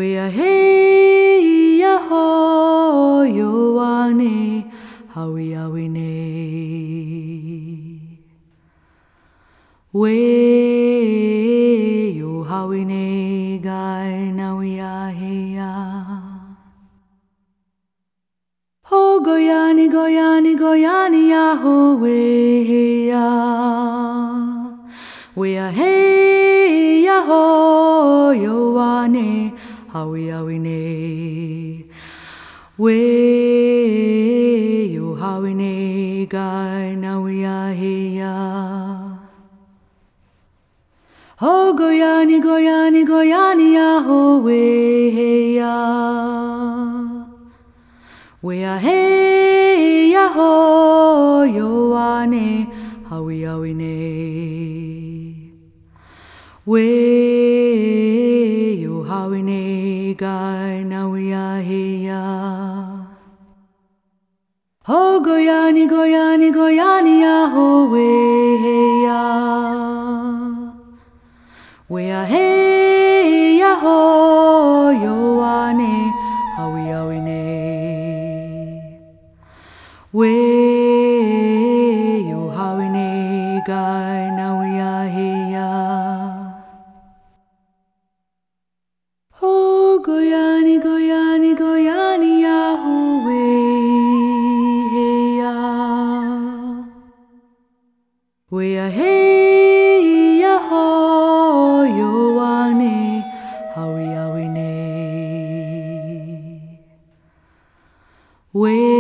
We are hey ya ho yo ane hawi awi ne. We yo hawi ne gai na we are hey ya. Ho goyani goyani goyani ya ho we hey ya. We are hey ya ho yo ane hawi awi ne. We yo hawi ne gai na we are hey ya. Ho goyani goyani goyani ya ho we hey ya. We are hey ya ho yo ane hawi awi ne. We yo hawi ne gai na we are hey ya. Ho goyani goyani goyani ya ho we hey ya. We are hey ya ho yo ane hawi awi ne. We yo hawi ne gai na we are hey ya. Ho goyani goyani goyani ya ho we hey ya. We are hey ya ho yo ane hawi awi ne. We